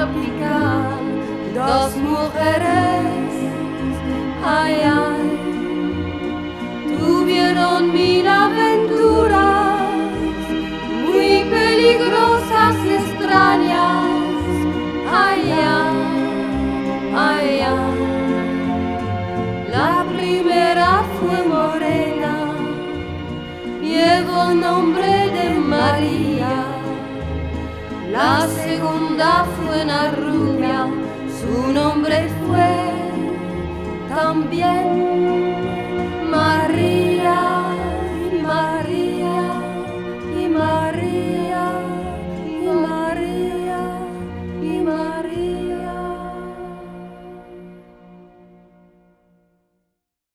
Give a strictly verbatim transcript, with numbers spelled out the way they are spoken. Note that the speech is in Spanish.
tropical, dos mujeres, ay, ay, tuvieron mil aventuras, muy peligrosas y extrañas, ay, ay, ay, ay. La primera fue morena, llevó nombre de María. La segunda fue una rubia, su nombre fue también